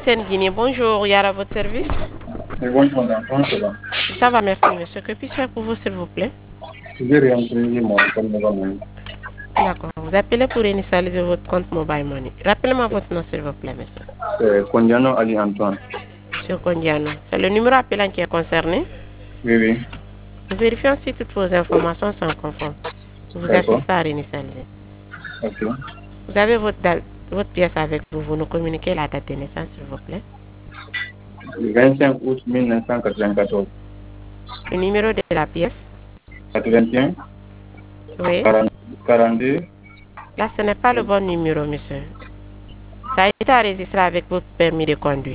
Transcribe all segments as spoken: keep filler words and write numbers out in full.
Sen Guinée, bonjour, Yara, à votre service. Oui, bonjour madame, comment ça va? Ça va, merci monsieur. Que puis-je faire pour vous, s'il vous plaît? Je vais réintroduire mon compte Mobile Money. D'accord. Vous appelez pour initialiser votre compte Mobile Money. Rappelez-moi votre nom, s'il vous plaît, monsieur. C'est Kondiano Ali Antoine. Monsieur Kondiano. C'est le numéro appelant qui est concerné. Oui, oui. Nous vérifions si toutes vos informations sont conformes. Vous vous assistez à réinitialiser. Ok. Vous avez votre, date, votre pièce avec vous. Vous nous communiquez la date de naissance, s'il vous plaît. Le vingt-cinq août mille neuf cent quatre-vingt-quatorze. Le numéro de la pièce. quatre-vingt-un. Oui. quarante-deux. Là, ce n'est pas le bon numéro, monsieur. Ça a été enregistré avec votre permis de conduire.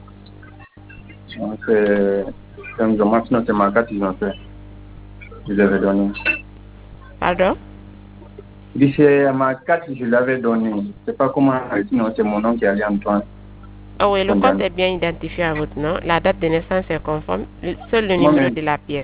C'est un dommage, non, c'est ma carte qu'ils ont fait. Je l'avais donné. Pardon? C'est ma carte que je l'avais donnée. Je ne sais pas comment, sinon c'est mon nom qui est Ali Antoine. Ah oui, le Kondiano. compte est bien identifié à votre nom. La date de naissance est conforme. Seul le Moi, numéro même, de la pièce.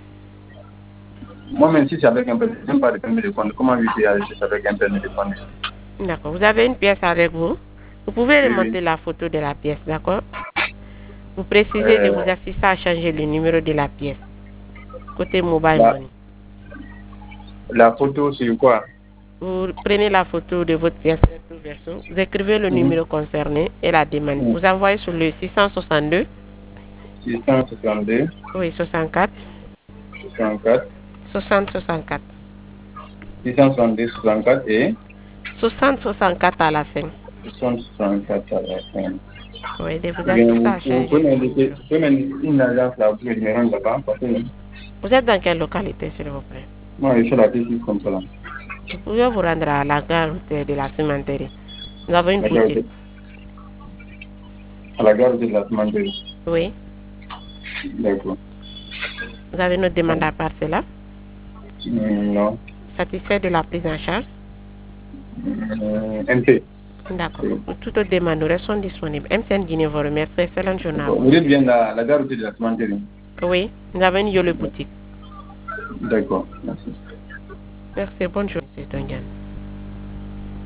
moi même si c'est avec un permis, même pas de permis de conduire, comment lui dire que c'est avec un permis de conduire? D'accord. Vous avez une pièce avec vous. Vous pouvez Oui, remonter oui. la photo de la pièce, d'accord? Vous précisez de Euh, vous assister à changer le numéro de la pièce. Côté Mobile la, Money. la photo, c'est quoi? Vous prenez la photo de votre pièce recto verso. Vous écrivez le Mhm. numéro concerné et la demande. Mhm. Vous envoyez sur le six cent soixante-deux. six cent soixante-deux. Oui, soixante-quatre. soixante-quatre. soixante soixante-quatre. six cent soixante-deux, soixante-quatre et soixante soixante-quatre à la fin. soixante soixante-quatre à la fin. Oui, de vous Bien, assister vous, à vous changer pouvez le m'indiquer, numéro. vous pouvez m'indiquer une agence là, vous pouvez me rendre là-bas, parce que Vous êtes dans quelle localité, s'il vous plaît? moi, je suis la T six comme ça là. Vous pouvez vous rendre à la gare routière de la cimenterie. Nous avons une La gare boutique. de- à la gare de la Cimenterie. Oui. D'accord. Vous avez notre demande à part cela? Hum, non. Satisfait de la prise en charge? Hum, M P. D'accord. Oui. Pour toutes demandes, nous restons disponibles. M C N Guinée vous remercie. Excellente journée à D'accord. vous. Vous êtes bien la, la gare routière de la Cimenterie. Oui. Nous avons une Yole boutique. D'accord. Merci. Merci. Bonne journée, M. Tongan.